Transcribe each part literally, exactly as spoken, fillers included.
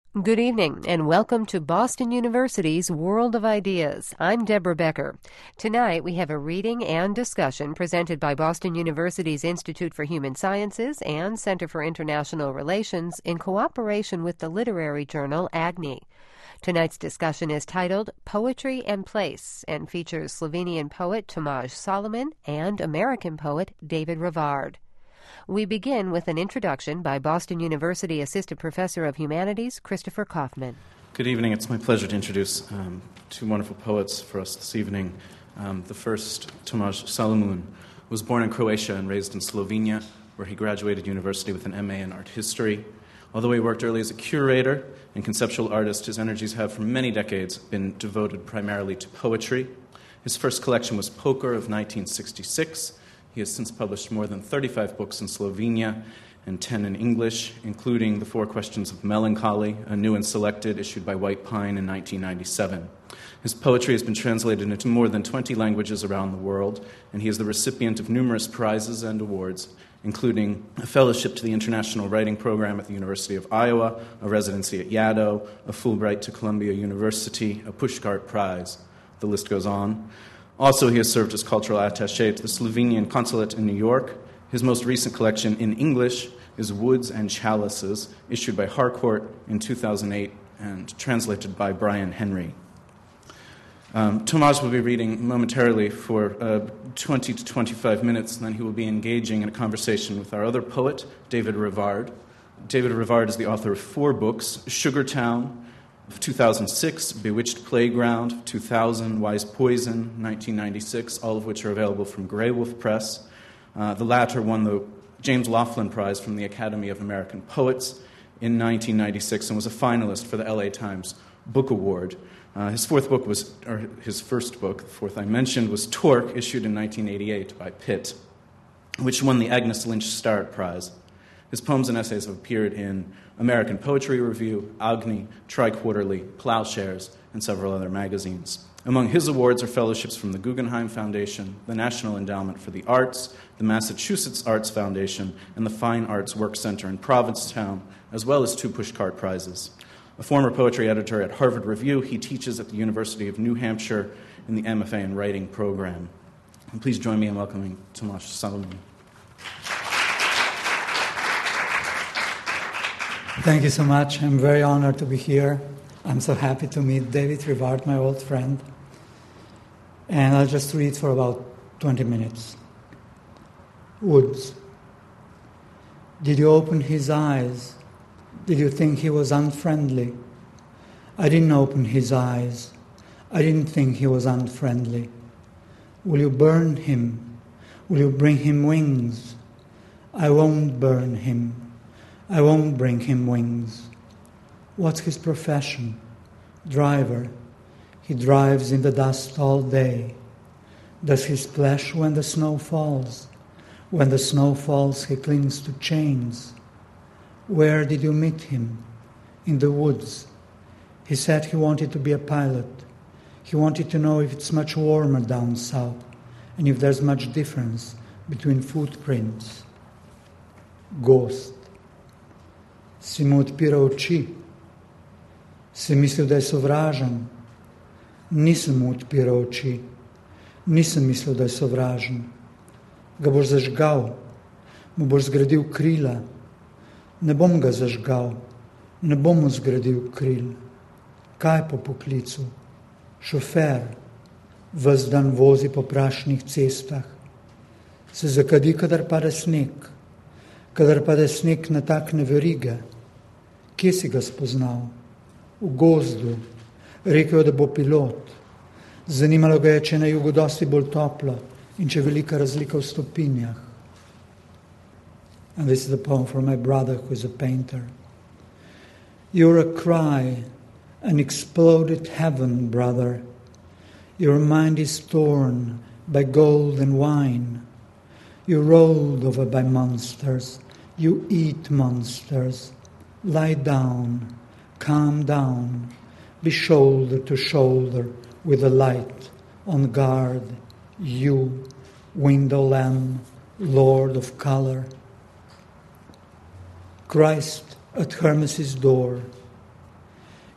Good evening, and welcome to Boston University's World of Ideas. I'm Deborah Becker. Tonight, we have a reading and discussion presented by Boston University's Institute for Human Sciences and Center for International Relations in cooperation with the literary journal Agni. Tonight's discussion is titled Poetry and Place and features Slovenian poet Tomaž Solomun and American poet David Rivard. We begin with an introduction by Boston University Assistant Professor of Humanities, Christopher Kaufman. Good evening. It's my pleasure to introduce um, two wonderful poets for us this evening. Um, the first, Tomaž Solomun, was born in Croatia and raised in Slovenia, where he graduated university with an M A in art history. Although he worked early as a curator and conceptual artist, his energies have for many decades been devoted primarily to poetry. His first collection was Poker of nineteen sixty-six. He has since published more than thirty-five books in Slovenia and ten in English, including The Four Questions of Melancholy, a new and selected, issued by White Pine in nineteen ninety-seven. His poetry has been translated into more than twenty languages around the world, and he is the recipient of numerous prizes and awards, including a fellowship to the International Writing Program at the University of Iowa, a residency at Yaddo, a Fulbright to Columbia University, a Pushcart Prize. The list goes on. Also, he has served as cultural attaché to the Slovenian consulate in New York. His most recent collection in English is Woods and Chalices, issued by Harcourt in two thousand eight and translated by Brian Henry. Um, Tomaž will be reading momentarily for uh, twenty to twenty-five minutes, and then he will be engaging in a conversation with our other poet, David Rivard. David Rivard is the author of four books: Sugartown, of two thousand six, Bewitched Playground, two thousand, Wise Poison, nineteen ninety-six, all of which are available from Grey Wolf Press. Uh, the latter won the James Laughlin Prize from the Academy of American Poets in nineteen ninety-six and was a finalist for the L A Times Book Award. Uh, his fourth book was, or his first book, the fourth I mentioned, was Torque, issued in nineteen eighty-eight by Pitt, which won the Agnes Lynch Starrett Prize. His poems and essays have appeared in American Poetry Review, Agni, Tri-Quarterly, Plowshares, and several other magazines. Among his awards are fellowships from the Guggenheim Foundation, the National Endowment for the Arts, the Massachusetts Arts Foundation, and the Fine Arts Work Center in Provincetown, as well as two Pushcart Prizes. A former poetry editor at Harvard Review, he teaches at the University of New Hampshire in the M F A in Writing program. And please join me in welcoming Tomaž Solomun. Thank you so much. I'm very honored to be here. I'm so happy to meet David Rivard, my old friend. And I'll just read for about twenty minutes. Woods. Did you open his eyes? Did you think he was unfriendly? I didn't open his eyes. I didn't think he was unfriendly. Will you burn him? Will you bring him wings? I won't burn him. I won't bring him wings. What's his profession? Driver. He drives in the dust all day. Does he splash when the snow falls? When the snow falls, he clings to chains. Where did you meet him? In the woods. He said he wanted to be a pilot. He wanted to know if it's much warmer down south and if there's much difference between footprints. Ghost. Si mu odpiral oči? Si mislil, da je sovražen? Nisem mu odpiral oči. Nisem mislil, da je sovražen. Ga boš zažgal? Mu boš zgradil krila? Ne bom ga zažgal. Ne bom mu zgradil kril. Kaj po poklicu? Šofer. Ves dan vozi po prašnih cestah. Se zakadi, kadar pade sneg. Kadar pade sneg, natakne verige. Kje si ga spoznal? V gozdu. Rekel, da bo pilot. Zanimalo ga je, če je na jugu dosti bolj toplo in če je velika razlika v stopinjah. And this is a poem from my brother, who is a painter. You're a cry, an exploded heaven, brother. Your mind is torn by gold and wine. You're rolled over by monsters. You eat monsters. Lie down, calm down, be shoulder to shoulder with the light, on guard, you, window lamb, lord of color. Christ at Hermes' door.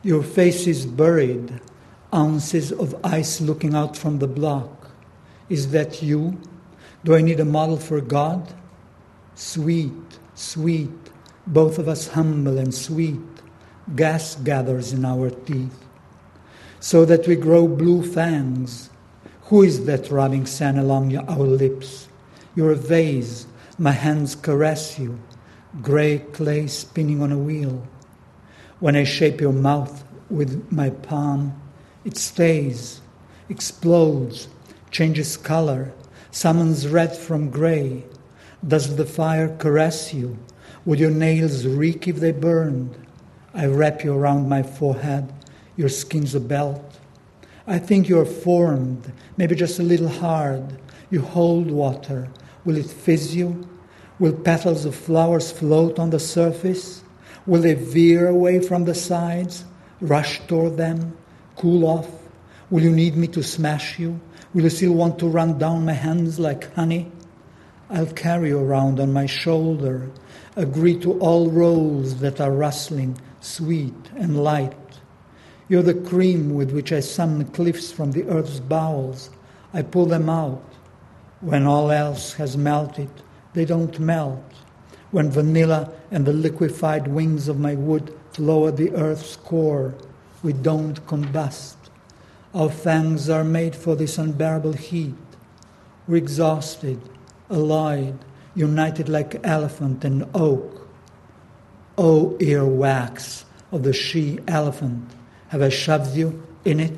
Your face is buried, ounces of ice looking out from the block. Is that you? Do I need a model for God? Sweet, sweet, both of us humble and sweet, gas gathers in our teeth, so that we grow blue fangs. Who is that rubbing sand along our lips? You're a vase, my hands caress you, grey clay spinning on a wheel. When I shape your mouth with my palm, it stays, explodes, changes color, summons red from grey. Does the fire caress you? Would your nails reek if they burned? I wrap you around my forehead, your skin's a belt. I think you're formed, maybe just a little hard. You hold water. Will it fizz you? Will petals of flowers float on the surface? Will they veer away from the sides, rush toward them, cool off? Will you need me to smash you? Will you still want to run down my hands like honey? I'll carry you around on my shoulder, agree to all roles that are rustling, sweet and light. You're the cream with which I summon cliffs from the earth's bowels. I pull them out. When all else has melted, they don't melt. When vanilla and the liquefied wings of my wood flow at the earth's core, we don't combust. Our fangs are made for this unbearable heat. We're exhausted, alloyed, united like elephant and oak. O earwax of the she-elephant, have I shoved you in it?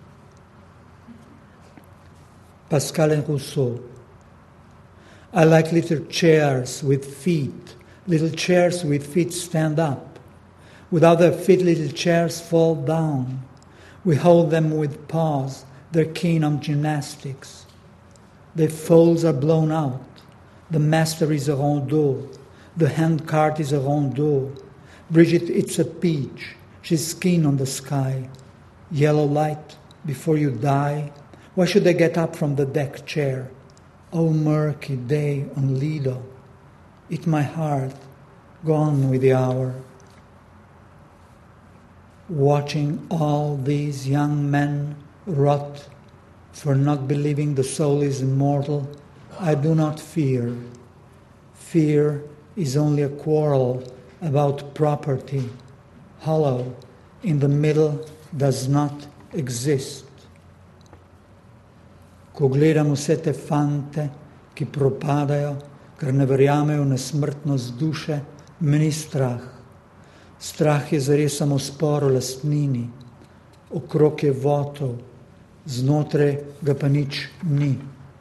Pascal and Rousseau. I like little chairs with feet. Little chairs with feet stand up. Without their feet, little chairs fall down. We hold them with paws. They're keen on gymnastics. Their folds are blown out. The master is a rondeau. The hand cart is a rondeau. Brigitte, it's a peach. She's keen on the sky. Yellow light before you die. Why should I get up from the deck chair? Oh, murky day on Lido. Eat my heart, gone with the hour. Watching all these young men rot for not believing the soul is immortal, I do not fear. Fear is only a quarrel about property. Hollow in the middle does not exist. Ko gledamo vse te fante, ki propadajo, ker ne verjamejo v nesmrtnost duše, me ni strah. Strah je zares samo spor o lastnini. Okrog je votov, znotraj ga pa nič ni.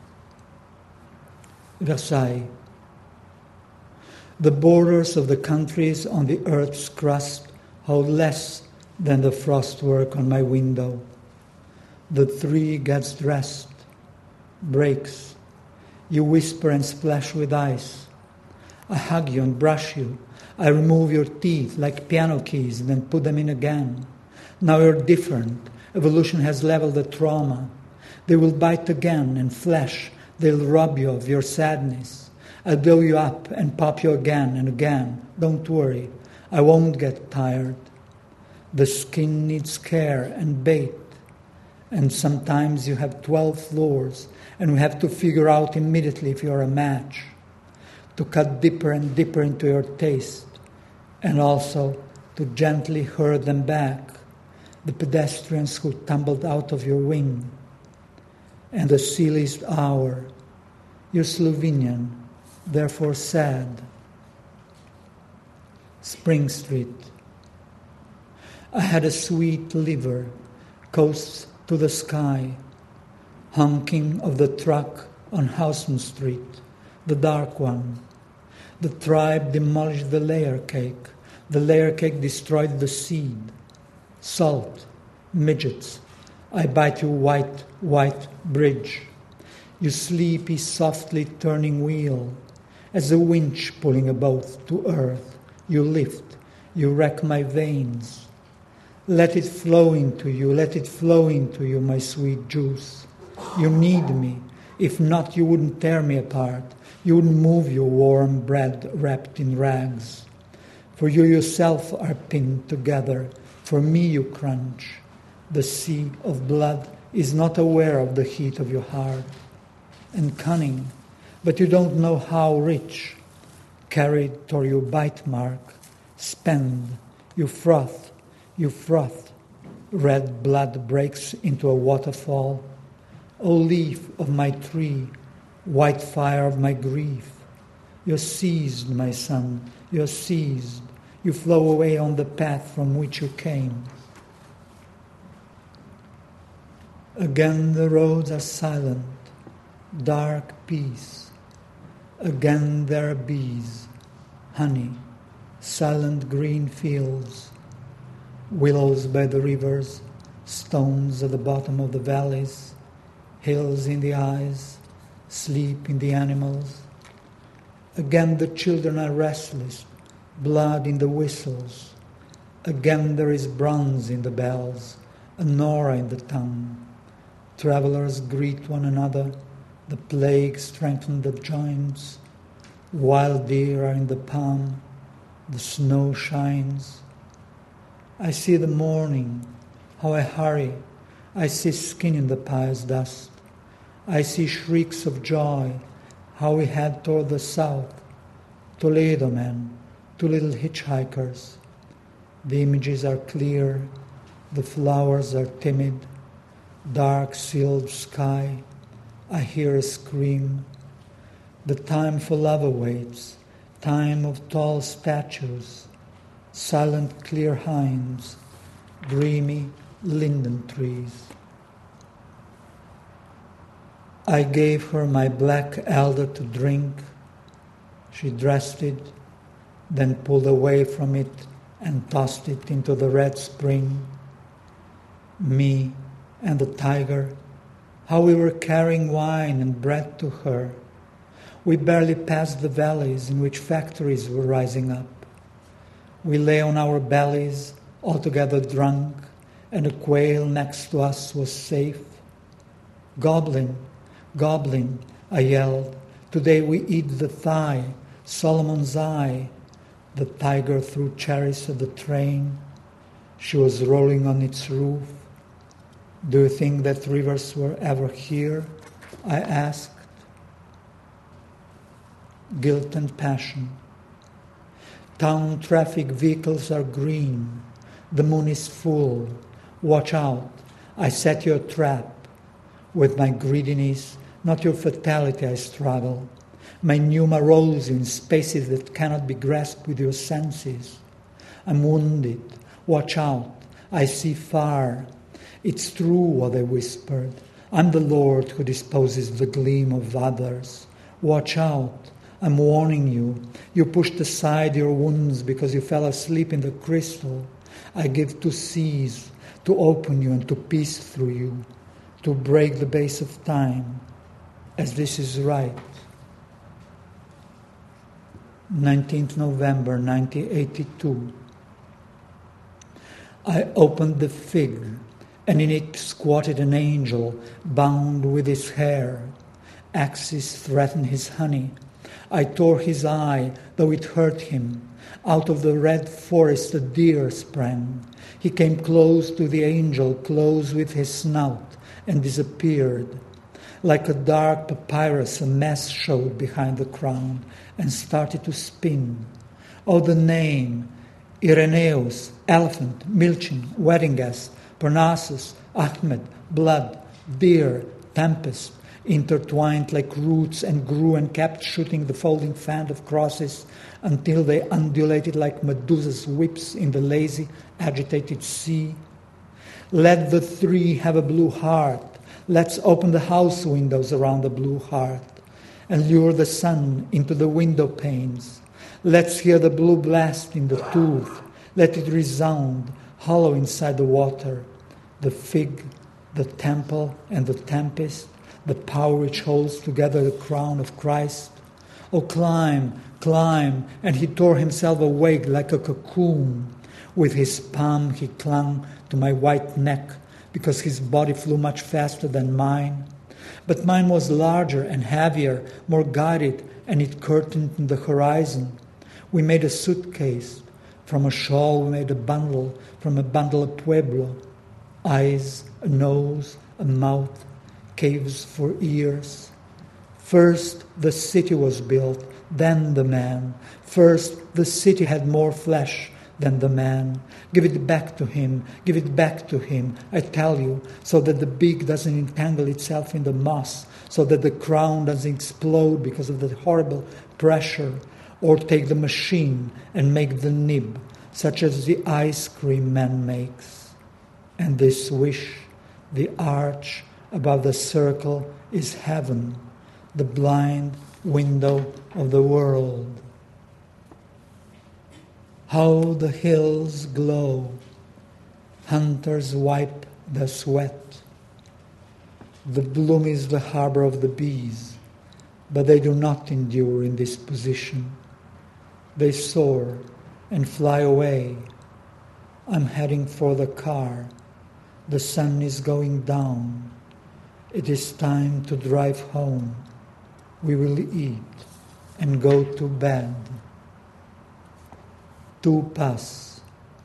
Versailles. The borders of the countries on the earth's crust hold less than the frostwork on my window. The tree gets dressed, breaks. You whisper and splash with ice. I hug you and brush you. I remove your teeth like piano keys and then put them in again. Now you're different. Evolution has leveled the trauma. They will bite again and flesh. They'll rob you of your sadness. I'll blow you up and pop you again and again. Don't worry. I won't get tired. The skin needs care and bait. And sometimes you have twelve floors, and we have to figure out immediately if you're a match. To cut deeper and deeper into your taste, and also to gently herd them back, the pedestrians who tumbled out of your wing. And the silliest hour, you're Slovenian, therefore sad. Spring Street. I had a sweet liver, coasts to the sky, honking of the truck on Houghton Street, the dark one. The tribe demolished the layer cake. The layer cake destroyed the seed. Salt, midgets. I bite you white, white bridge. You sleepy, softly turning wheel. As a winch pulling a boat to earth, you lift, you wreck my veins. Let it flow into you, let it flow into you, my sweet juice. You need me. If not, you wouldn't tear me apart. You wouldn't move your warm bread wrapped in rags. For you yourself are pinned together For me you crunch. The sea of blood is not aware of the heat of your heart. And cunning, but you don't know how rich. Carried toward your bite mark, spend, you froth, you froth. Red blood breaks into a waterfall. O leaf of my tree, white fire of my grief. You're seized, my son, you're seized. You flow away on the path from which you came. Again the roads are silent, dark peace. Again there are bees, honey, silent green fields, willows by the rivers, stones at the bottom of the valleys, hills in the eyes, sleep in the animals. Again the children are restless, blood in the whistles. Again there is bronze in the bells, a nora in the tongue. Travelers greet one another, the plague strengthens the joints. Wild deer are in the palm, the snow shines. I see the morning, how I hurry. I see skin in the pious dust. I see shrieks of joy, how we head toward the south. Toledo men, two little hitchhikers. The images are clear, the flowers are timid. Dark sealed sky, I hear a scream. The time for love awaits, time of tall statues, silent clear hinds, dreamy linden trees. I gave her my black elder to drink. She dressed it, then pulled away from it and tossed it into the red spring. Me and the tiger, how we were carrying wine and bread to her. We barely passed the valleys in which factories were rising up. We lay on our bellies, altogether drunk, and a quail next to us was safe. Goblin, goblin, I yelled, today we eat the thigh, Solomon's eye. The tiger threw cherries at the train. She was rolling on its roof. Do you think that rivers were ever here? I asked. Guilt and passion. Town traffic vehicles are green. The moon is full. Watch out. I set your trap. With my greediness, not your fatality, I struggle. My pneuma rolls in spaces that cannot be grasped with your senses. I'm wounded. Watch out. I see far. It's true what I whispered. I'm the Lord who disposes the gleam of others. Watch out. I'm warning you. You pushed aside your wounds because you fell asleep in the crystal. I give to seize, to open you and to pierce through you, to break the base of time, as this is right. nineteenth November nineteen eighty-two. I opened the fig, and in it squatted an angel bound with his hair. Axes threatened his honey. I tore his eye, though it hurt him. Out of the red forest a deer sprang. He came close to the angel, close with his snout, and disappeared. Like a dark papyrus, a mess showed behind the crown and started to spin. Oh, the name, Irenaeus, elephant, Milchin, wedding guest, Parnassus, Ahmed, blood, deer, tempest, intertwined like roots and grew and kept shooting the folding fan of crosses until they undulated like Medusa's whips in the lazy, agitated sea. Let the three have a blue heart. Let's open the house windows around the blue heart and lure the sun into the window panes. Let's hear the blue blast in the tooth. Let it resound, hollow inside the water. The fig, the temple, and the tempest, the power which holds together the crown of Christ. Oh, climb, climb, and he tore himself awake like a cocoon. With his palm he clung to my white neck, because his body flew much faster than mine. But mine was larger and heavier, more guided, and it curtained the horizon. We made a suitcase, From a shawl we made a bundle, from a bundle a pueblo. Eyes, a nose, a mouth, caves for ears. First the city was built, then the man. First the city had more flesh than the man. Give it back to him, give it back to him, I tell you, so that the beak doesn't entangle itself in the moss, so that the crown doesn't explode because of the horrible pressure, or take the machine and make the nib, such as the ice cream man makes. And this wish, the arch above the circle, is heaven, the blind window of the world. How the hills glow, hunters wipe the sweat. The bloom is the harbor of the bees, but they do not endure in this position. They soar and fly away. I'm heading for the car. The sun is going down. It is time to drive home. We will eat and go to bed. Tu pas.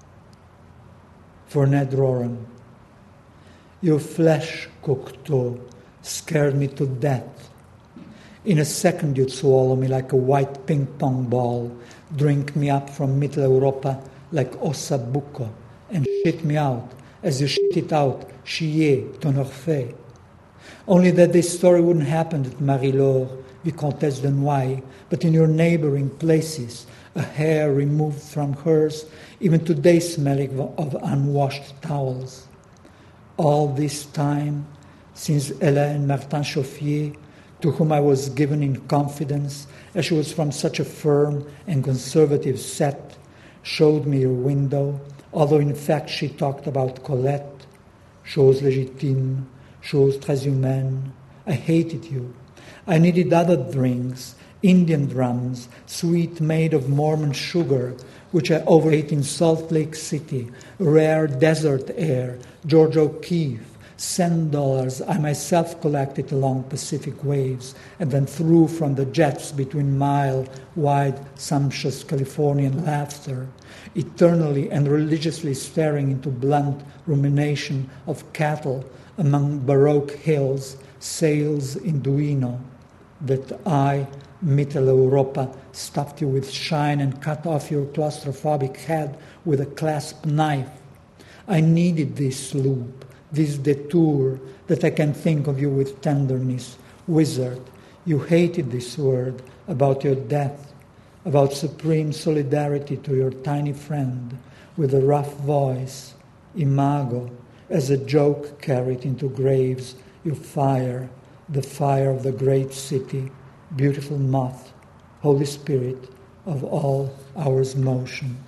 For Ned Rorem. Your flesh, Cocteau, scared me to death. In a second you'd swallow me like a white ping-pong ball, drink me up from Mittel Europa like Osabuco, and shit me out as you shit it out, chier, ton Orphée. Only that this story wouldn't happen at Marie-Laure, Vicomtesse de Noailles, but in your neighboring places, a hair removed from hers, even today smelling of unwashed towels. All this time, since Hélène Martin-Chauffier, to whom I was given in confidence, as she was from such a firm and conservative set, showed me her window, although in fact she talked about Colette, chose légitime, chose très humaine. I hated you. I needed other drinks, Indian drums, sweet made of Mormon sugar, which I overate in Salt Lake City, rare desert air, George O'Keeffe, sand dollars I myself collected along Pacific waves and then threw from the jets between mile-wide, sumptuous Californian laughter, eternally and religiously staring into blunt rumination of cattle among Baroque hills, sails in Duino, that I, Mittel Europa, stuffed you with shine and cut off your claustrophobic head with a clasp knife. I needed this loop, this detour, that I can think of you with tenderness. Wizard, you hated this word about your death, about supreme solidarity to your tiny friend, with a rough voice, imago, as a joke carried into graves, you fire, the fire of the great city, beautiful moth, Holy Spirit of all ours motion.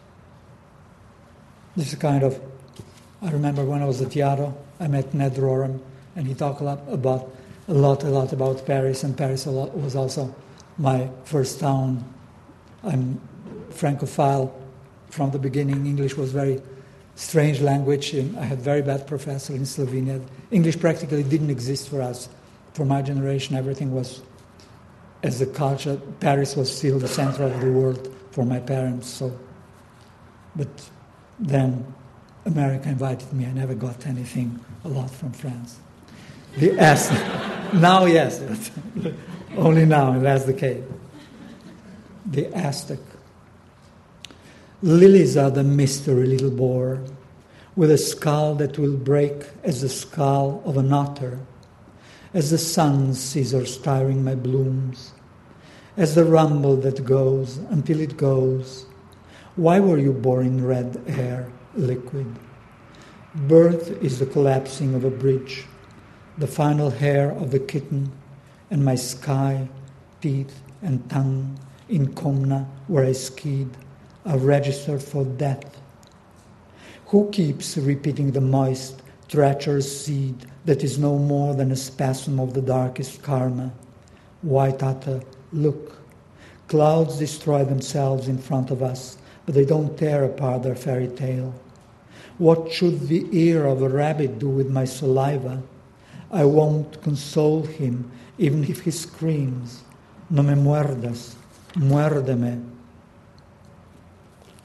This is kind of, I remember when I was at Yaro, I met Ned Rorem, and he talked a lot about, a lot, a lot about Paris, and Paris a lot, was also my first town. I'm Francophile from the beginning. English was very strange language, and I had very bad professor in Slovenia. English practically didn't exist for us. For my generation, everything was as a culture. Paris was still the center of the world for my parents. So, but then America invited me. I never got anything a lot from France. The Aztec. Now, yes, but only now, and that's the case. The Aztec. Lilies are the mystery, little boar, with a skull that will break as the skull of an otter, as the sun sees her stirring my blooms, as the rumble that goes until it goes. Why were you born in red air, liquid? Birth is the collapsing of a bridge, the final hair of the kitten, and my sky, teeth, and tongue in Komna, where I skied, are registered for death. Who keeps repeating the moist, treacherous seed that is no more than a spasm of the darkest karma? White otter, look. Clouds destroy themselves in front of us, but they don't tear apart their fairy tale. What should the ear of a rabbit do with my saliva? I won't console him, even if he screams, no me muerdas, muérdeme.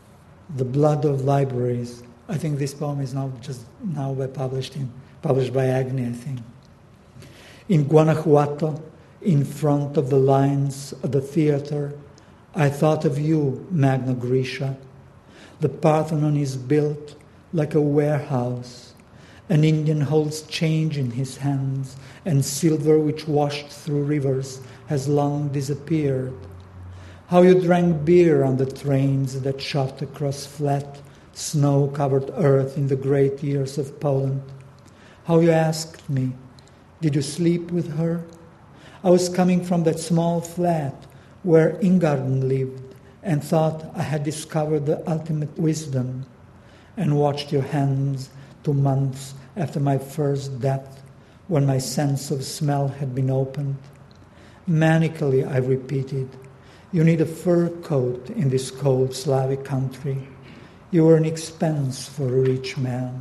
The Blood of Libraries. I think this poem is now just now by published in published by Agni, I think. In Guanajuato, in front of the lines of the theater, I thought of you, Magna Graecia. The Parthenon is built like a warehouse. An Indian holds change in his hands, and silver which washed through rivers has long disappeared. How you drank beer on the trains that shot across flat, snow-covered earth in the great years of Poland. How you asked me, did you sleep with her? I was coming from that small flat where Ingarden lived and thought I had discovered the ultimate wisdom, and watched your hands two months after my first death, when my sense of smell had been opened. Manically, I repeated, you need a fur coat in this cold Slavic country. You are an expense for a rich man.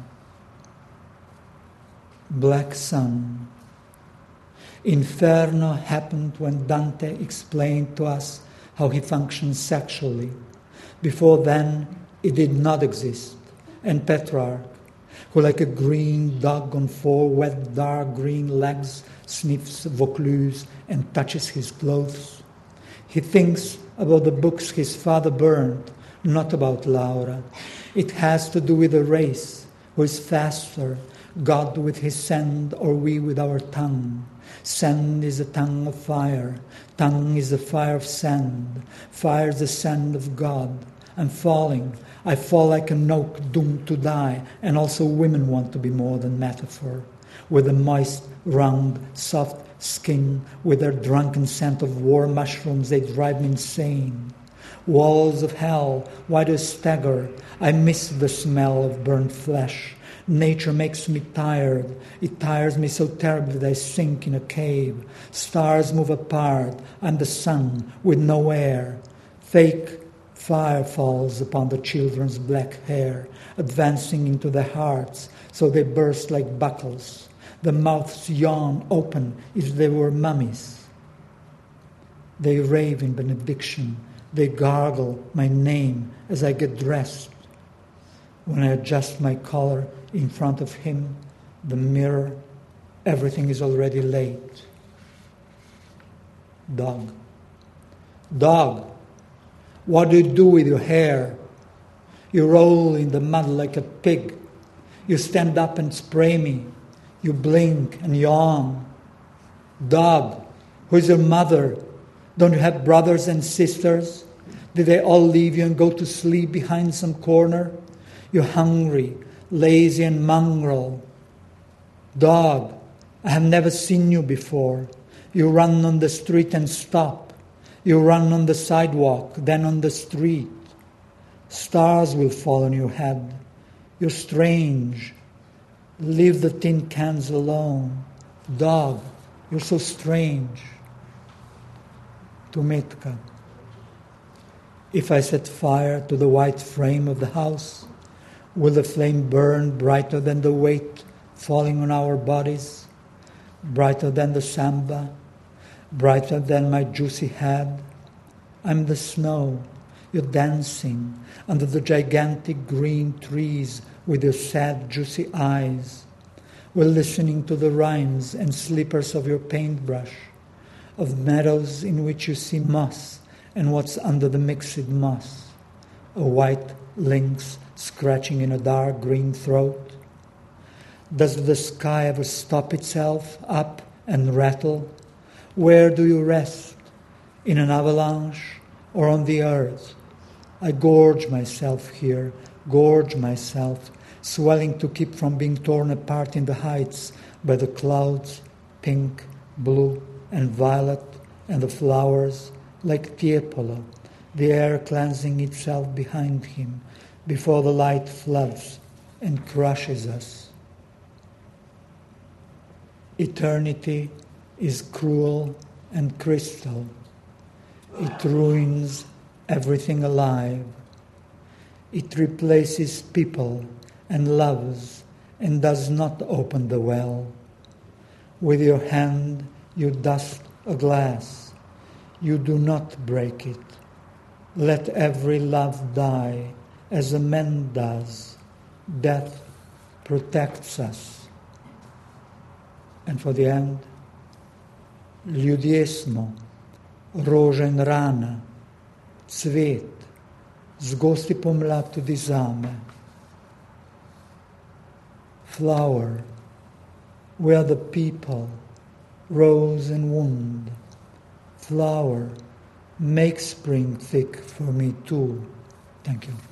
Black Sun. Inferno happened when Dante explained to us how he functions sexually. Before then, it did not exist. And Petrarch, who like a green dog on four wet dark green legs sniffs Vaucluse and touches his clothes. He thinks about the books his father burned, not about Laura. It has to do with a race, who is faster, God with his sand or we with our tongue. Sand is a tongue of fire. Tongue is the fire of sand. Fire is the sand of God. I'm falling. I fall like an oak doomed to die. And also women want to be more than metaphor. With a moist, round, soft skin, with their drunken scent of war mushrooms, they drive me insane. Walls of hell, why do you stagger? I miss the smell of burnt flesh. Nature makes me tired. It tires me so terribly that I sink in a cave. Stars move apart. I'm the sun with no air. Fake fire falls upon the children's black hair, advancing into their hearts, so they burst like buckles. The mouths yawn open as if they were mummies. They rave in benediction. They gargle my name as I get dressed. When I adjust my collar in front of him, the mirror, everything is already late. Dog. Dog, what do you do with your hair? You roll in the mud like a pig. You stand up and spray me. You blink and yawn. Dog, who is your mother? Don't you have brothers and sisters? Did they all leave you and go to sleep behind some corner? You're hungry, lazy and mongrel. Dog, I have never seen you before. You run on the street and stop. You run on the sidewalk, then on the street. Stars will fall on your head. You're strange. Leave the tin cans alone. Dog, you're so strange. To Metka. If I set fire to the white frame of the house, will the flame burn brighter than the weight falling on our bodies? Brighter than the samba? Brighter than my juicy head? I'm the snow. You're dancing under the gigantic green trees with your sad, juicy eyes. We're listening to the rhymes and slippers of your paintbrush, of meadows in which you see moss and what's under the mixed moss. A white lynx scratching in a dark green throat. Does the sky ever stop itself up and rattle? Where do you rest? In an avalanche or on the earth? I gorge myself here, gorge myself, swelling to keep from being torn apart in the heights by the clouds, pink, blue, and violet, and the flowers, like Tiepolo, the air cleansing itself behind him before the light floods and crushes us. Eternity is cruel and crystal. It ruins everything alive. It replaces people and loves and does not open the well. With your hand you dust a glass. You do not break it. Let every love die as a man does. Death protects us. And for the end, ljudje smo, roža in rana, cvet, zgosti pomlad tudi zame. Flower, we are the people, rose and wound. Flower, make spring thick for me too. Thank you.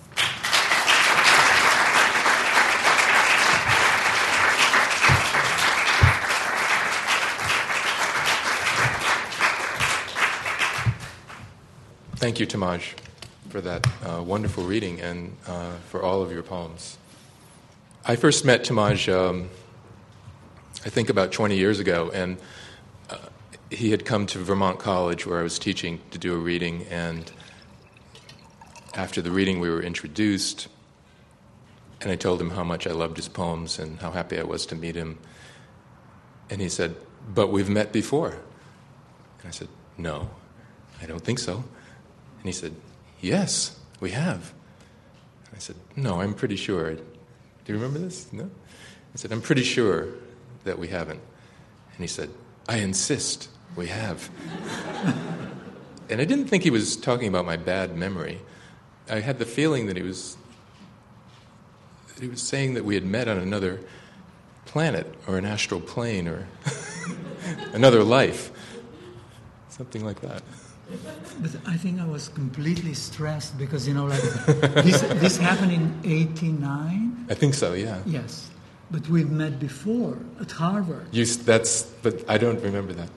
Thank you, Tamaj, for that uh, wonderful reading and uh, for all of your poems. I first met Tamaj, um, I think about twenty years ago, and uh, he had come to Vermont College where I was teaching to do a reading, and after the reading we were introduced, and I told him how much I loved his poems and how happy I was to meet him. And he said, "But we've met before." And I said, "No, I don't think so." And he said, "Yes, we have." I said, "No, I'm pretty sure." Do you remember this? No? I said, "I'm pretty sure that we haven't." And he said, "I insist we have." And I didn't think he was talking about my bad memory. I had the feeling that he was that he was saying that we had met on another planet or an astral plane or another life. Something like that. But I think I was completely stressed because, you know, like, this, this happened in eighty-nine? I think so, yeah. Yes. But we've met before at Harvard. You, that's, but I don't remember that.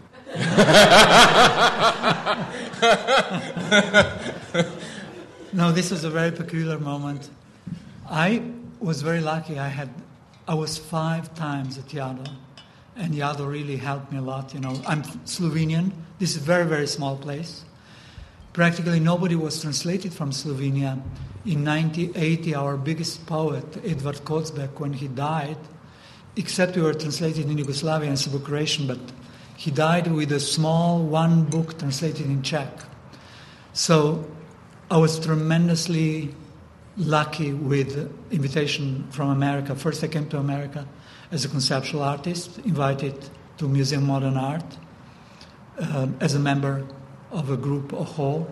No, this was a very peculiar moment. I was very lucky. I had, I was five times at Yaddo, and Yaddo really helped me a lot. You know, I'm Slovenian. This is a very, very small place. Practically nobody was translated from Slovenia. In nineteen eighty, our biggest poet, Edvard Kocbek, when he died, except we were translated in Yugoslavia and Serbo-Croatian, but he died with a small one book translated in Czech. So I was tremendously lucky with invitation from America. First I came to America as a conceptual artist, invited to Museum of Modern Art, uh, as a member of a group, OHO.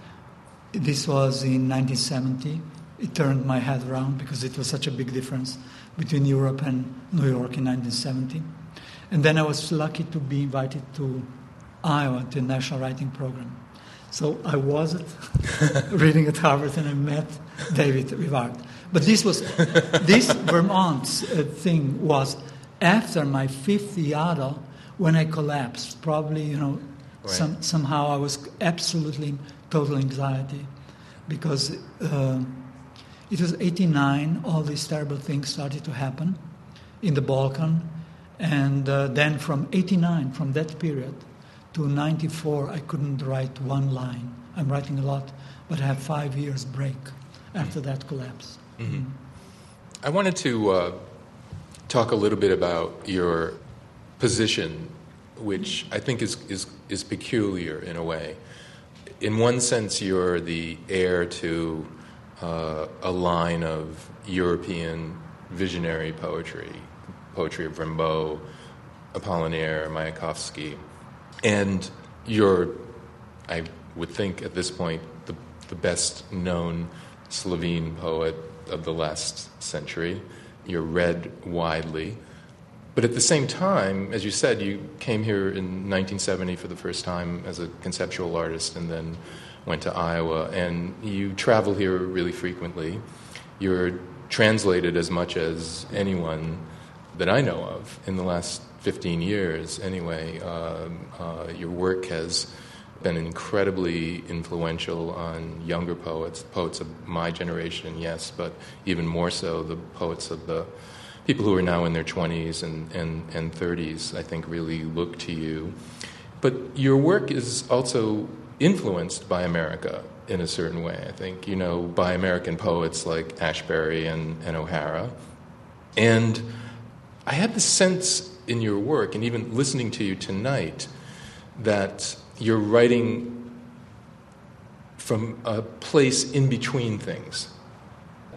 This was in nineteen seventy. It turned my head around because it was such a big difference between Europe and New York in nineteen seventy. And then I was lucky to be invited to Iowa, to the National Writing Program. So I wasn't reading at Harvard, and I met David Rivard. But this was, this Vermont's uh, thing was after my fifth Yaddo, when I collapsed. Probably, you know, right. some, somehow I was absolutely in total anxiety because uh, it was eighty-nine, all these terrible things started to happen in the Balkan. And uh, then from eighty-nine, from that period, to ninety-four, I couldn't write one line. I'm writing a lot, but I have five years break after that collapse. Mm-hmm. Mm-hmm. I wanted to uh, talk a little bit about your position, which I think is, is, is peculiar in a way. In one sense, you're the heir to uh, a line of European visionary poetry, poetry of Rimbaud, Apollinaire, Mayakovsky. And you're, I would think at this point, the, the best known Slovene poet of the last century. You're read widely. But at the same time, as you said, you came here in nineteen seventy for the first time as a conceptual artist and then went to Iowa. And you travel here really frequently. You're translated as much as anyone that I know of in the last fifteen years, anyway. Uh, uh, your work has been incredibly influential on younger poets, poets of my generation, yes, but even more so the poets of the people who are now in their twenties and, and, and thirties, I think, really look to you. But your work is also influenced by America in a certain way, I think, you know, by American poets like Ashbery and, and O'Hara. And I had the sense in your work, and even listening to you tonight, that you're writing from a place in between things.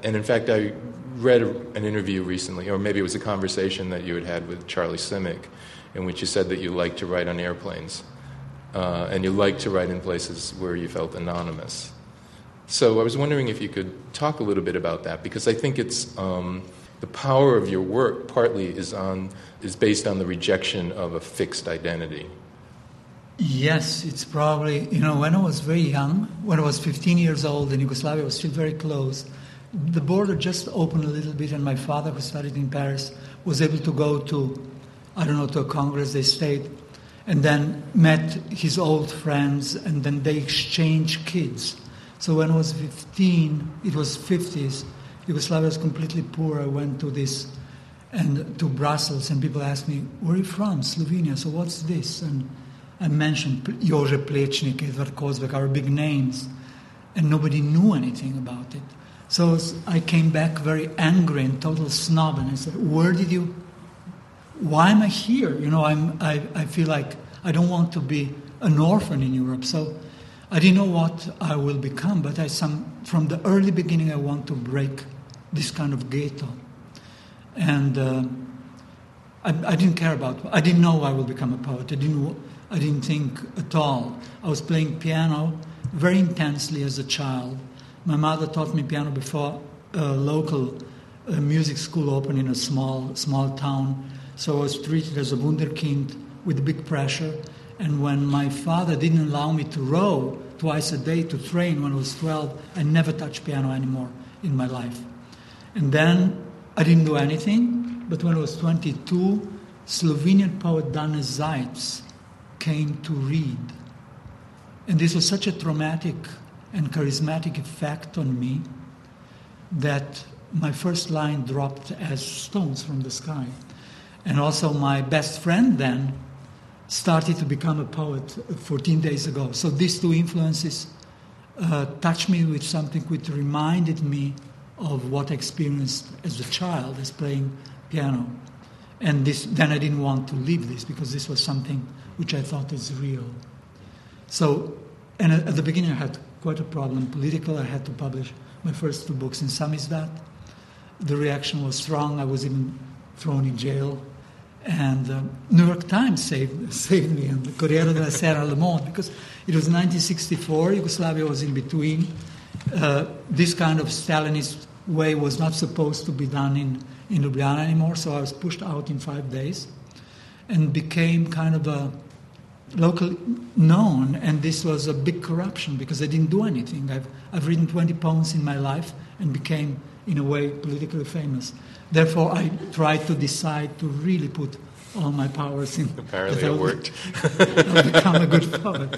and in fact, I read an interview recently, or maybe it was a conversation that you had had with Charlie Simic, in which you said that you like to write on airplanes, uh, and you like to write in places where you felt anonymous. So I was wondering if you could talk a little bit about that, because I think it's um, the power of your work partly is on is based on the rejection of a fixed identity. Yes, it's probably, you know, when I was very young, when I was fifteen years old and Yugoslavia was still very close, the border just opened a little bit, and my father, who studied in Paris, was able to go to, I don't know, to a congress. They stayed and then met his old friends, and then they exchanged kids. So when I was fifteen, it was fifties, Yugoslavia was completely poor. I went to this, and to Brussels, and people asked me, where are you from? Slovenia. So what's this? And I mentioned Jože Plečnik, Edvard Kozbek, our big names, and nobody knew anything about it. So I came back very angry and total snob, and I said, where did you, why am I here? You know, I'm, I, I feel like I don't want to be an orphan in Europe. So I didn't know what I will become, but I some, from the early beginning I want to break this kind of ghetto. And uh, I, I didn't care about, I didn't know I will become a poet. I didn't I didn't think at all. I was playing piano very intensely as a child. My mother taught me piano before a local uh, music school opened in a small small town. So I was treated as a wunderkind with big pressure. And when my father didn't allow me to row twice a day to train when I was twelve, I never touched piano anymore in my life. And then I didn't do anything. But when I was twenty-two, Slovenian poet Danes Zajc came to read. And this was such a traumatic and charismatic effect on me that my first line dropped as stones from the sky. And also my best friend then started to become a poet fourteen days ago. So these two influences uh, touched me with something which reminded me of what I experienced as a child, as playing piano. And this, then I didn't want to leave this, because this was something which I thought is real. So, and at the beginning I had quite a problem, political. I had to publish my first two books in Samizdat. The reaction was strong. I was even thrown in jail. And uh, New York Times saved, saved me, and the Corriere della Sera, Le Monde, because it was nineteen sixty-four, Yugoslavia was in between. Uh, this kind of Stalinist way was not supposed to be done in, in Ljubljana anymore, so I was pushed out in five days and became kind of a local known, and this was a big corruption because I didn't do anything. I've, I've written twenty poems in my life and became, in a way, politically famous. Therefore, I tried to decide to really put all my powers in. Apparently it worked. I'll become a good poet.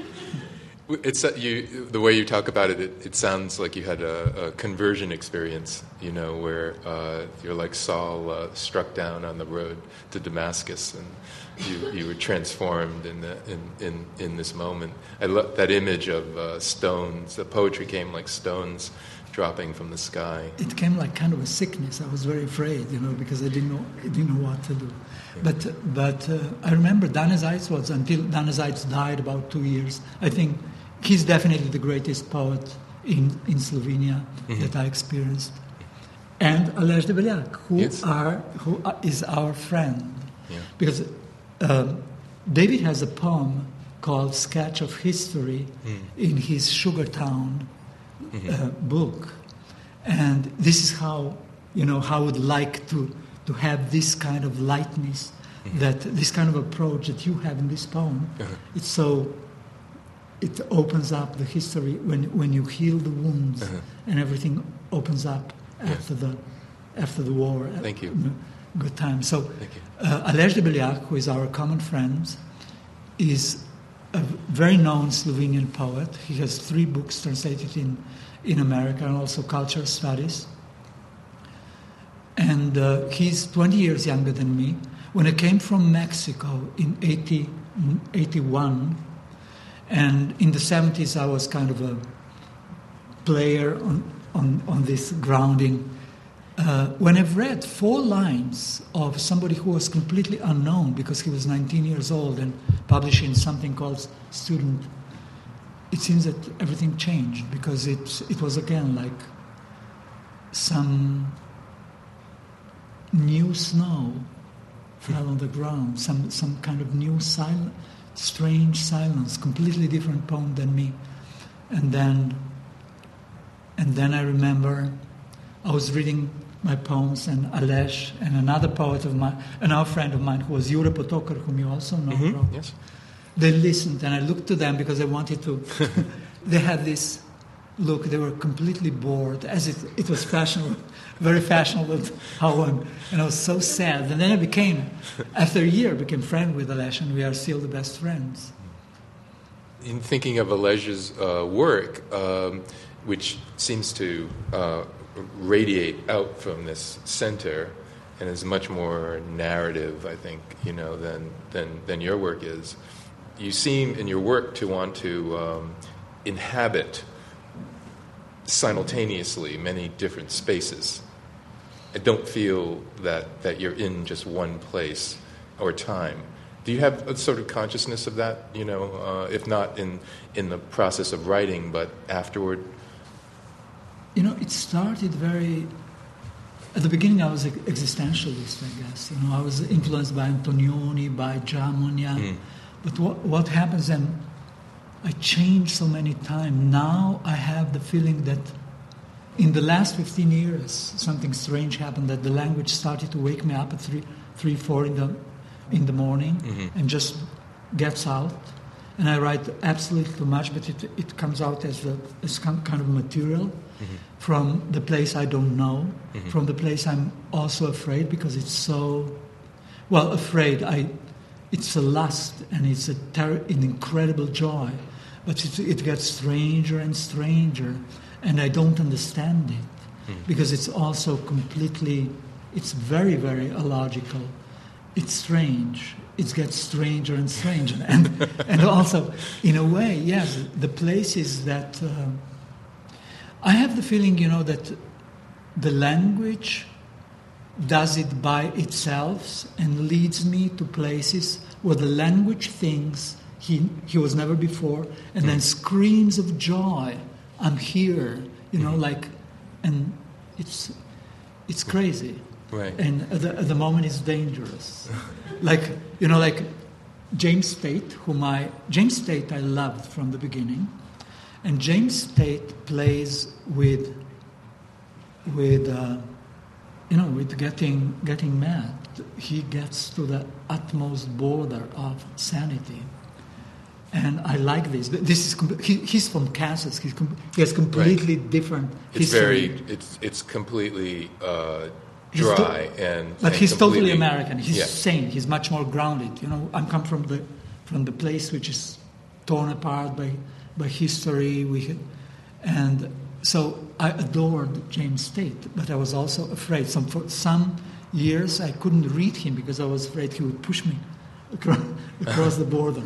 It's uh, you. The way you talk about it, it, it sounds like you had a, a conversion experience. You know, where uh, you're like Saul uh, struck down on the road to Damascus, and you, you were transformed in the in, in, in this moment. I love that image of uh, stones. The poetry came like stones dropping from the sky. It came like kind of a sickness. I was very afraid, you know, because I didn't know I didn't know what to do. Yeah. But but uh, I remember Danes Zajc was, until Danes Zajc died about two years. I think he's definitely the greatest poet in, in Slovenia mm-hmm. that I experienced. And Aleš Debeljak, who yes. are who are, is our friend. Yeah. Because uh, David has a poem called Sketch of History mm. in his Sugartown mm-hmm. uh, book. And this is how, you know, how I would like to, to have this kind of lightness, mm-hmm. that this kind of approach that you have in this poem. Uh-huh. It's so... It opens up the history when, when you heal the wounds, uh-huh. and everything opens up after yeah. the after the war. Thank you. Good time. So, uh, Aleš Debeljak, who is our common friend, is a very known Slovenian poet. He has three books translated in, in America and also cultural studies. And uh, he's twenty years younger than me. When I came from Mexico in eighty, eighty-one, and in the seventies, I was kind of a player on, on, on this grounding. Uh, when I've read four lines of somebody who was completely unknown because he was nineteen years old and publishing something called Student, it seems that everything changed because it, it was, again, like some new snow fell on the ground, some, some kind of new silence, strange silence, completely different poem than me. And then, and then I remember I was reading my poems, and Aleš and another poet of mine, another friend of mine who was Jure Potokar, whom you also know, Mm-hmm. Rob, Yes. they listened, and I looked to them because I wanted to. They had this look; they were completely bored, as it, it was fashionable, very fashionable. How and, and I was so sad. And then I became, after a year, became friend with Aleš, and we are still the best friends. In thinking of Aleš's uh, work, um, which seems to uh, radiate out from this center and is much more narrative, I think, you know, than than than your work is. You seem in your work to want to um, inhabit simultaneously many different spaces. I don't feel that, that you're in just one place or time. Do you have a sort of consciousness of that, you know, uh, if not in, in the process of writing, but afterward? You know, it started very... At the beginning, I was an existentialist, I guess. You know, I was influenced by Antonioni, by Jamonia. Mm. But what, what happens, and I changed so many times. Now I have the feeling that in the last fifteen years, something strange happened, that the language started to wake me up at three, three four in the, in the morning, mm-hmm. and just gets out. And I write absolutely too much, but it, it comes out as, a, as kind of material mm-hmm. from the place I don't know, mm-hmm. from the place I'm also afraid, because it's so, well, afraid. I, it's a lust, and it's a ter- an incredible joy, but it, it gets stranger and stranger, and I don't understand it, mm-hmm. because it's also completely, it's very, very illogical. It's strange. It gets stranger and stranger. And and also, in a way, yes, the places that... Uh, I have the feeling, you know, that the language does it by itself and leads me to places where the language thinks he, he was never before, and mm. then screams of joy, I'm here, you know, mm-hmm. like, and it's it's crazy. Right. And at the, at the moment it's dangerous. Like, you know, like James Tate, whom I, James Tate I loved from the beginning. And James Tate plays with, with uh, you know, with getting, getting mad. He gets to the utmost border of sanity. And I like this. This is he, he's from Kansas. He's com- he has completely right. different it's history. Very, it's it's completely uh, dry to- and. But and he's totally completely, American. He's yeah. sane. He's much more grounded. You know, I come from the from the place which is torn apart by by history. We had, and so I adored James Tate, but I was also afraid. Some for some years I couldn't read him because I was afraid he would push me across, across the border.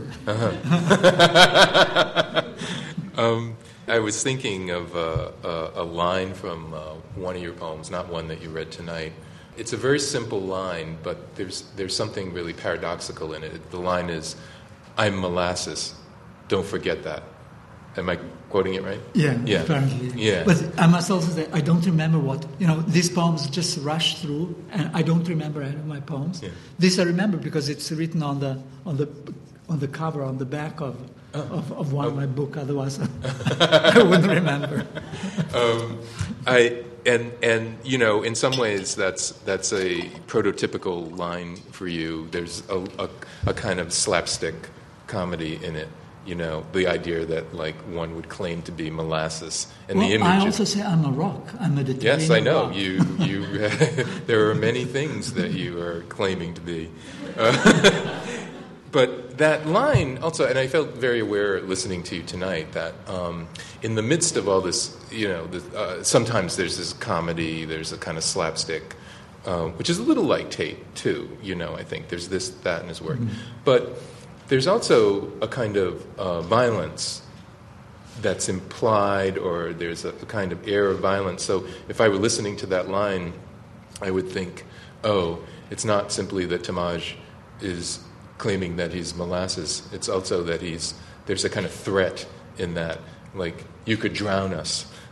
Uh-huh. um, I was thinking of uh, a, a line from uh, one of your poems, not one that you read tonight. It's a very simple line, but there's there's something really paradoxical in it. The line is, "I'm molasses. Don't forget that." Am I quoting it right? Yeah, yeah. apparently. Yeah. But I must also say, I don't remember what, you know, these poems just rush through, and I don't remember any of my poems. Yeah. This I remember because it's written on the on the on the cover, on the back of oh. of, of one oh. of my book. Otherwise, I wouldn't remember. um, I and and you know, in some ways, that's that's a prototypical line for you. There's a, a, a kind of slapstick comedy in it. You know, the idea that, like, one would claim to be molasses, and well, the image. I also say I'm a rock. I'm a Mediterranean Yes, I know rock. you. You. There are many things that you are claiming to be, uh, but that line also, and I felt very aware listening to you tonight that um, in the midst of all this, you know, the, uh, sometimes there's this comedy, there's a kind of slapstick, uh, which is a little like Tate too. You know, I think there's this, that in his work, mm-hmm. but. There's also a kind of uh, violence that's implied, or there's a, a kind of air of violence. So if I were listening to that line, I would think, oh, it's not simply that Tamaj is claiming that he's molasses. It's also that he's there's a kind of threat in that, like, you could drown us.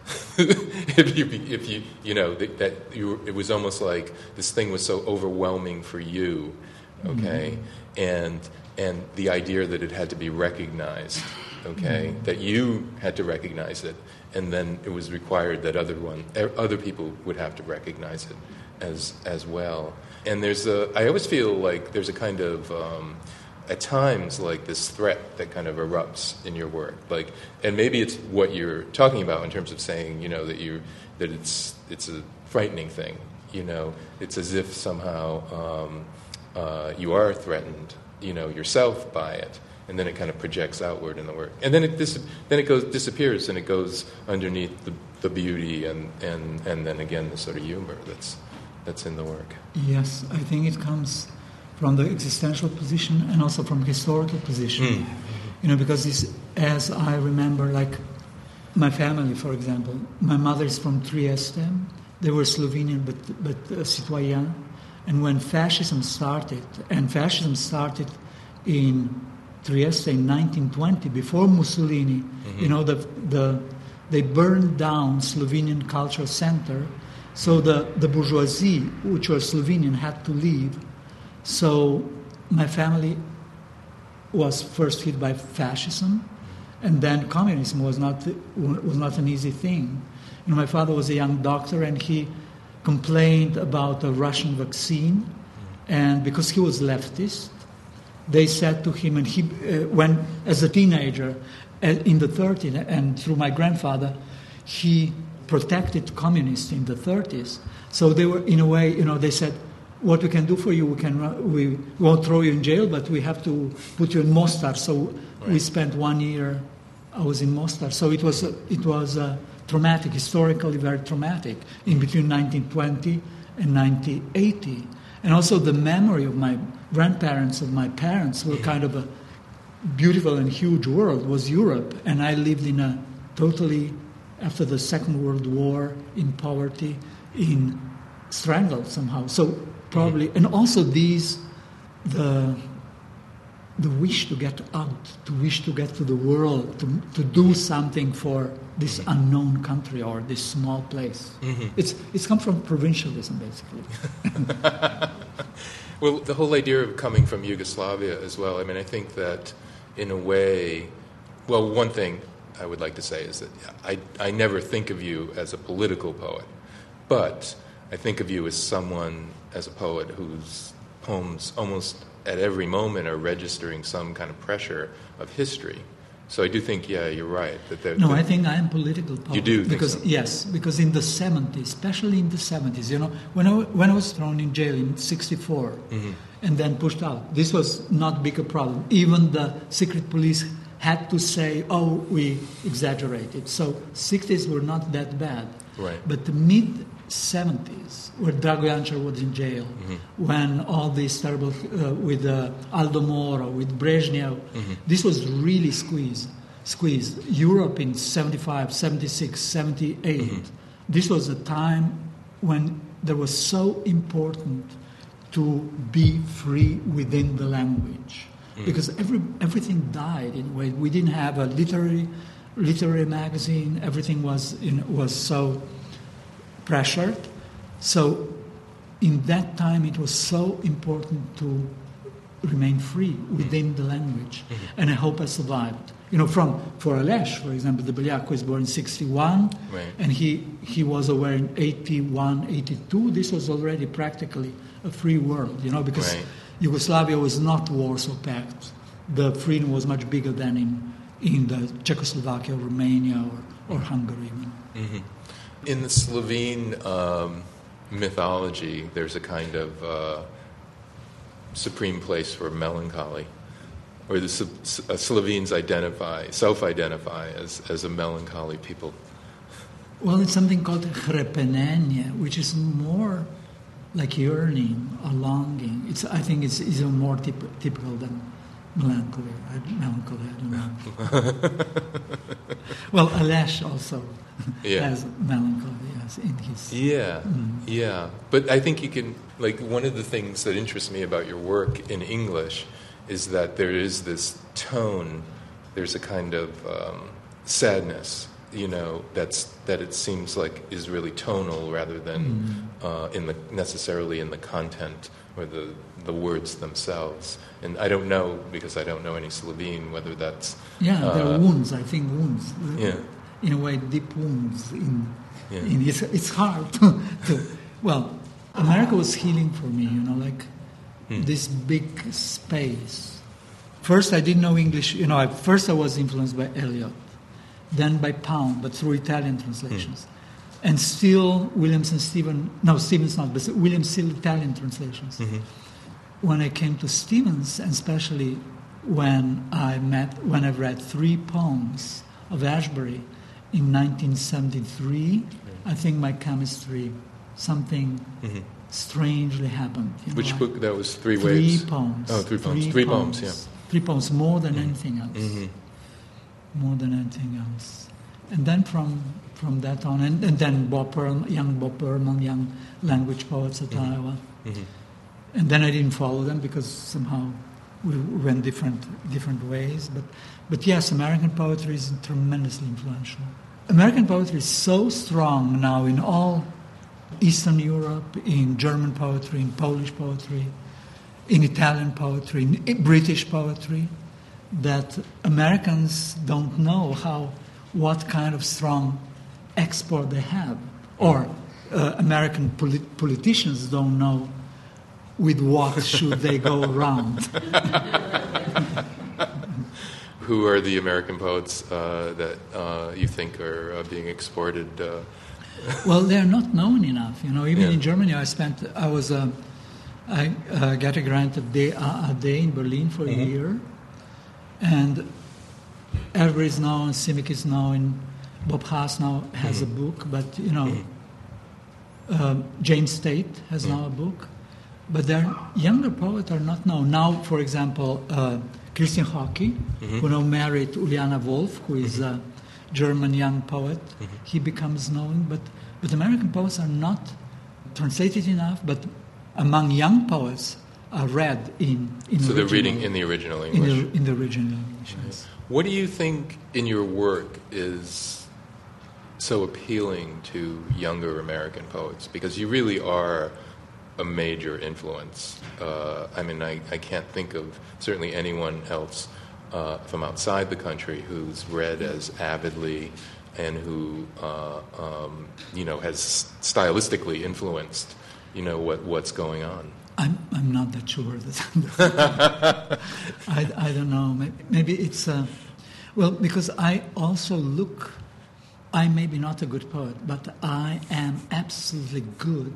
if you, if you, you know, that, that you, it was almost like this thing was so overwhelming for you, okay, mm-hmm. and and the idea that it had to be recognized, okay, mm-hmm. that you had to recognize it, and then it was required that other one, other people would have to recognize it as as well. And there's a, I always feel like there's a kind of, um, at times, like this threat that kind of erupts in your work, like, and maybe it's what you're talking about in terms of saying, you know, that you, that it's it's a frightening thing, you know, it's as if somehow um, uh, you are threatened, you know, yourself by it, and then it kind of projects outward in the work, and then it dis- then it goes disappears, and it goes underneath the, the beauty, and, and and then again the sort of humor that's that's in the work. Yes, I think it comes from the existential position and also from historical position. Mm. You know, because this, as I remember, like my family, for example, my mother is from Trieste. They were Slovenian, but but uh, citoyen. And when fascism started, and fascism started in Trieste in nineteen twenty, before Mussolini, mm-hmm. you know, the the they burned down Slovenian Cultural Center. So the, the bourgeoisie, which was Slovenian, had to leave. So my family was first hit by fascism, and then communism was not was not an easy thing. You know, my father was a young doctor, and he complained about a Russian vaccine, and because he was leftist, they said to him, and he uh, when as a teenager uh, in the thirties, and through my grandfather, he protected communists in the thirties. So they were, in a way, you know, they said, what we can do for you, we can we won't throw you in jail, but we have to put you in Mostar. So right. we spent one year, I was in Mostar. So it was it was uh, traumatic, historically very traumatic, in between nineteen twenty and nineteen eighty. And also the memory of my grandparents, of my parents, were kind of a beautiful and huge world, was Europe. And I lived in a totally, after the Second World War, in poverty, in strangled somehow. So probably, and also these, the the wish to get out, to wish to get to the world, to to do something for this unknown country or this small place. Mm-hmm. It's it's come from provincialism, basically. Well, the whole idea of coming from Yugoslavia as well, I mean, I think that in a way, well, one thing I would like to say is that I, I never think of you as a political poet, but I think of you as someone, as a poet, whose poems almost at every moment are registering some kind of pressure of history. So I do think, yeah, you're right. That no, that I think I am political poet. You do think because so? Yes, because in the seventies, especially in the seventies, you know, when I, when I was thrown in jail in sixty-four mm-hmm. and then pushed out, this was not big a problem. Even the secret police had to say, oh, we exaggerated. So sixties were not that bad. Right. But the mid-seventies, where Drago Jančar was in jail, mm-hmm. when all these terrible, uh, with uh, Aldo Moro, with Brezhnev, mm-hmm. this was really squeezed. Squeezed. Europe in seventy-five, seventy-six, seventy-eight, mm-hmm. this was a time when there was so important to be free within the language. Mm. Because every everything died in a way. We didn't have a literary literary magazine. Everything was in, was so pressured. So in that time, it was so important to remain free within mm. the language. Mm-hmm. And I hope I survived. You know, from for Aleš, for example, the Beljak was born in sixty-one, right. and he he was aware in eighty-one, eighty-two. This was already practically a free world. You know, because. Right. Yugoslavia was not Warsaw Pact. The freedom was much bigger than in in the Czechoslovakia, or Romania, or, or Hungary. Mm-hmm. In the Slovene um, mythology, there's a kind of uh, supreme place for melancholy, where the uh, Slovenes identify, self-identify as, as a melancholy people. Well, it's something called hrepenenje, which is more like yearning or longing. It's, I think it's even more typ- typical than melancholy. I, melancholy, I don't know. Well, Aleš also yeah. has melancholy, yes, in his... Yeah, mm. yeah. But I think you can, like, one of the things that interests me about your work in English is that there is this tone, there's a kind of um, sadness you know, that's that it seems like is really tonal rather than mm. uh, in the necessarily in the content or the the words themselves. And I don't know, because I don't know any Slovene, whether that's yeah, uh, there are wounds. I think wounds. Yeah. In a way, deep wounds. In, yeah. in it's, it's hard to, to. Well, America was healing for me. You know, like hmm. this big space. First, I didn't know English. You know, at first I was influenced by Eliot, then by Pound, but through Italian translations. Mm. And still Williamson Stevens, no, Stevens not, but Williams still Italian translations. Mm-hmm. When I came to Stevens, and especially when I met, when I read three poems of Ashbery in nineteen seventy-three, mm-hmm. I think my chemistry, something mm-hmm. strangely happened. You know, Which like book? That was Three Three Waves? poems. Oh, Three Poems. Three, three poems, poems, yeah. Three poems, more than mm-hmm. anything else. Mm-hmm. More than anything else. And then from from that on, and, and then Bob Perl, young Bob Perlman, young language poets at mm-hmm. Iowa. Mm-hmm. And then I didn't follow them because somehow we went different different ways. But but yes, American poetry is tremendously influential. American poetry is so strong now in all Eastern Europe, in German poetry, in Polish poetry, in Italian poetry, in British poetry, that Americans don't know how, what kind of strong export they have. Or uh, American polit- politicians don't know with what should they go around. Who are the American poets uh, that uh, you think are uh, being exported? Uh... Well, they're not known enough. You know, even yeah. in Germany, I spent, I was, uh, I uh, got a grant of day, uh, a day in Berlin for mm-hmm. a year. And Ashbery is known, Simic is known, Bob Haas now has mm-hmm. a book, but, you know, mm-hmm. um, James Tate has mm-hmm. now a book. But their younger poets are not known. Now, for example, uh, Christian Hockey, mm-hmm. who now married Uliana Wolf, who is mm-hmm. a German young poet, mm-hmm. he becomes known. But, but American poets are not translated enough, but among young poets are read in, in So original, they're reading in the original English. In the, in the original English, mm-hmm. yes. What do you think in your work is so appealing to younger American poets? Because you really are a major influence. Uh, I mean, I, I can't think of certainly anyone else uh, from outside the country who's read as avidly and who, uh, um, you know, has stylistically influenced, you know, what, what's going on. I'm I'm not that sure. That I I don't know. Maybe, maybe it's uh, well because I also look. I may be not a good poet, but I am absolutely good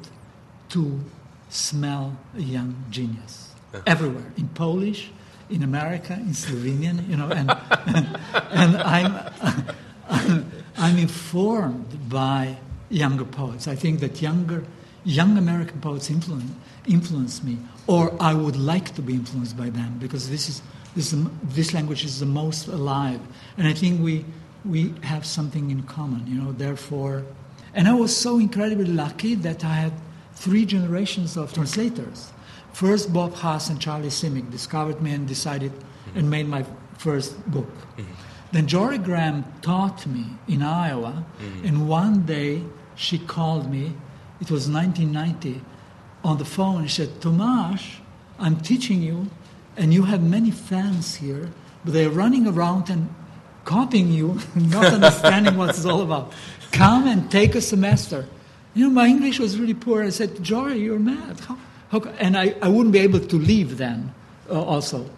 to smell a young genius everywhere, in Polish, in America, in Slovenian, you know, and and, and I'm, I'm I'm informed by younger poets. I think that younger young American poets influence influence me, or I would like to be influenced by them, because this is this this language is the most alive, and I think we we have something in common, you know. Therefore, and I was so incredibly lucky that I had three generations of translators. First, Bob Haas and Charlie Simic discovered me and decided mm-hmm. and made my first book. Mm-hmm. Then Jory Graham taught me in Iowa, mm-hmm. and one day she called me, it was nineteen ninety, on the phone, and she said, Tomasz, I'm teaching you, and you have many fans here, but they're running around and copying you, not understanding what it's all about. Come and take a semester. You know, my English was really poor. I said, Jory, you're mad. How, how, and I, I wouldn't be able to leave then uh, also.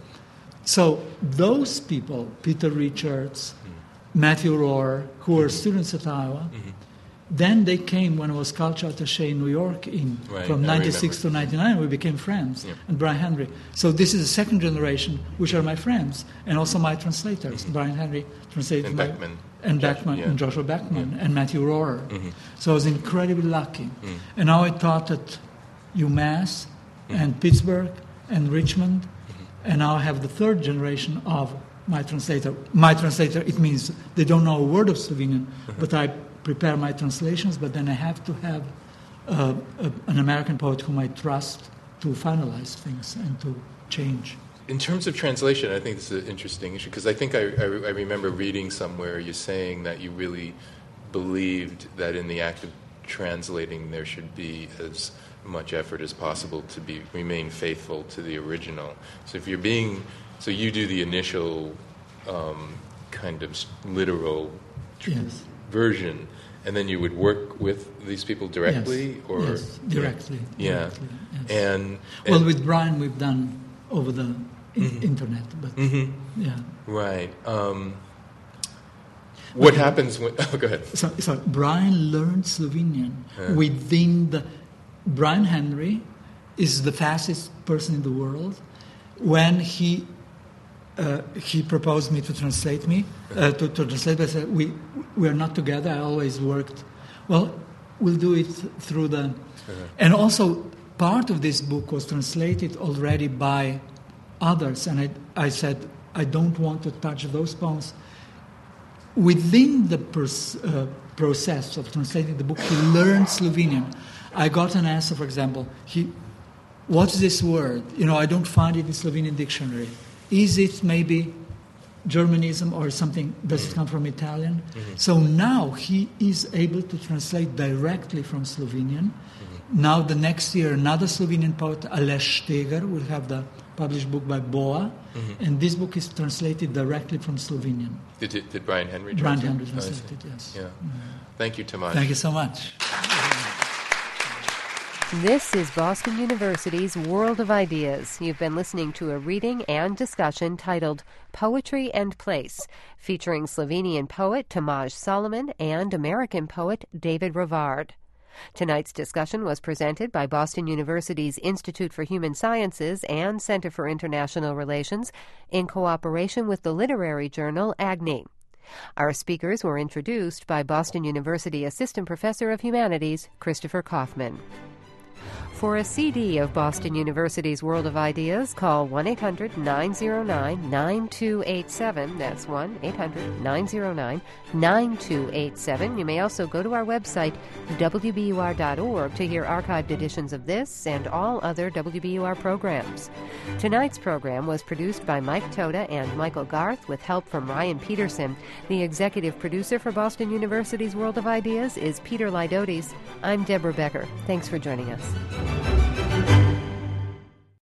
So those people, Peter Richards, mm-hmm. Matthew Rohr, who were students at Iowa, mm-hmm. then they came when I was culture attaché in New York in, right, from ninety-six to ninety-nine. We became friends, yeah. and Brian Henry. So this is the second generation, which are my friends, and also my translators. Mm-hmm. Brian Henry translated and my... Beckman. And Josh, Beckman, yeah. and Joshua Beckman, yeah. and Matthew Rohr. Mm-hmm. So I was incredibly lucky. Mm-hmm. And now I taught at UMass, mm-hmm. and Pittsburgh, and Richmond, mm-hmm. and now I have the third generation of my translator. My translator, it means they don't know a word of Slovenian, mm-hmm. but I prepare my translations, but then I have to have uh, a, an American poet whom I trust to finalize things and to change. in terms of translation, I think this is an interesting issue because I think I, I, I remember reading somewhere you saying that you really believed that in the act of translating there should be as much effort as possible to be remain faithful to the original. So if you're being, so you do the initial um, kind of literal tr- yes. version, and then you would work with these people directly, yes. or yes, directly. Yeah, directly, yes. and, and well, with Brian, we've done over the in- mm-hmm. internet, but mm-hmm. yeah, right. Um, what okay. happens when? Oh, go ahead. So, so Brian learned Slovenian yeah. within the. Brian Henry is the fastest person in the world. When he uh, he proposed me to translate me uh, to, to translate, I said we we are not together. I always worked. Well, we'll do it through the, uh-huh. and also part of this book was translated already by others, and I I said I don't want to touch those poems. Within the pers- uh, process of translating the book, he learned Slovenian. I got an answer, for example, he, what's this word? You know, I don't find it in Slovenian dictionary. Is it maybe Germanism or something? Does it come from Italian? Mm-hmm. So now he is able to translate directly from Slovenian. Mm-hmm. Now the next year, another Slovenian poet, Aleš Steger, will have the published book by Boa, mm-hmm. and this book is translated directly from Slovenian. Did, it, did Brian Henry Brian translate? Henry translated, oh, yes. Yeah. Mm-hmm. Thank you, Tomasz. Thank you so much. This is Boston University's World of Ideas. You've been listening to a reading and discussion titled Poetry and Place, featuring Slovenian poet Tomaž Solomon and American poet David Rivard. Tonight's discussion was presented by Boston University's Institute for Human Sciences and Center for International Relations in cooperation with the literary journal Agni. Our speakers were introduced by Boston University Assistant Professor of Humanities Christopher Kaufman. For a C D of Boston University's World of Ideas, call one eight hundred nine oh nine nine two eight seven. That's one eight hundred nine oh nine nine two eight seven. You may also go to our website, w b u r dot org, to hear archived editions of this and all other W B U R programs. Tonight's program was produced by Mike Toda and Michael Garth with help from Ryan Peterson. The executive producer for Boston University's World of Ideas is Peter Lydotes. I'm Deborah Becker. Thanks for joining us.